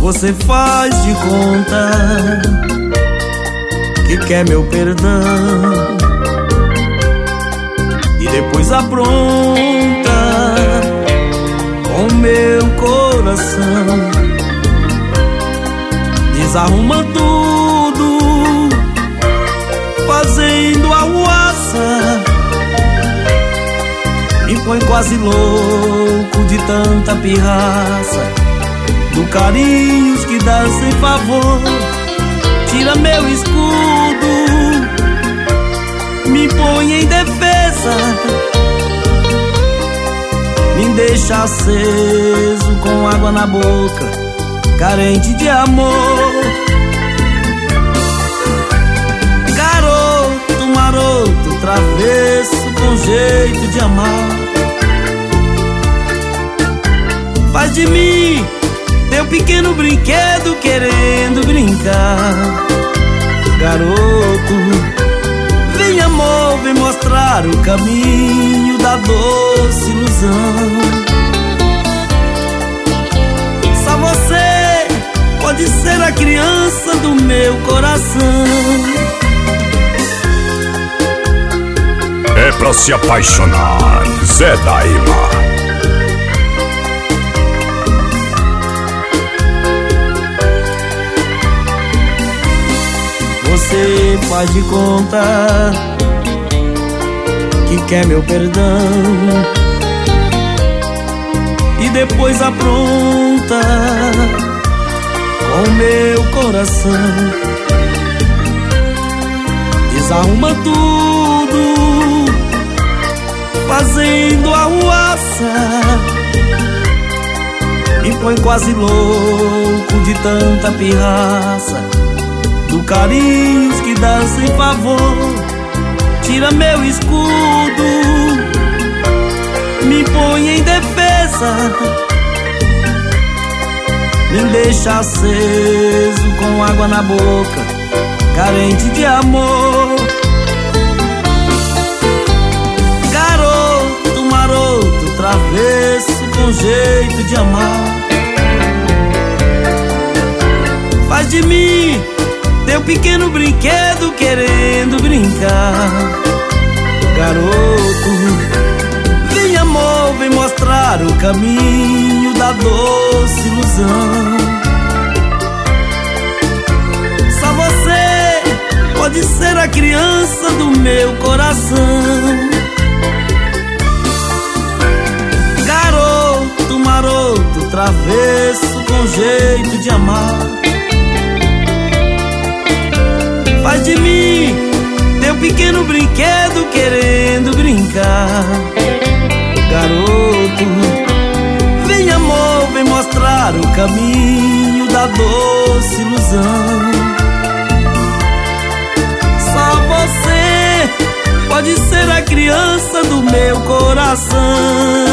Você faz de conta que quer meu perdão e depois apronta com meu coração. Desarruma tudo, fazendo arruaça. Me põe quase louco de tanta pirraça, do carinhos que dá sem favor. Tira meu escudo, me põe em defesa, me deixa aceso com água na boca, carente de amor. Garoto, maroto, travesso com jeito de amar. Faz de mim teu pequeno brinquedo querendo brincar. Garoto, vem amor, vem mostrar o caminho da doce ilusão. Só você pode ser a criança do meu coração. É pra se apaixonar, Zé Daima. Você faz de conta que quer meu perdão e depois apronta com meu coração. Desarruma tudo, fazendo arruaça. Me põe quase louco de tanta pirraça, do carinhos que dá sem favor. Tira meu escudo, me põe em defesa, me deixa aceso com água na boca, carente de amor. Garoto, maroto, travesso com jeito de amar. Faz de mim teu pequeno brinquedo querendo brincar. Garoto, vem amor, vem mostrar o caminho da doce ilusão. Só você pode ser a criança do meu coração. Garoto, maroto, travesso com jeito de amar. Faz de mim teu pequeno brinquedo querendo brincar. Garoto, vem amor, vem mostrar o caminho da doce ilusão. Só você pode ser a criança do meu coração.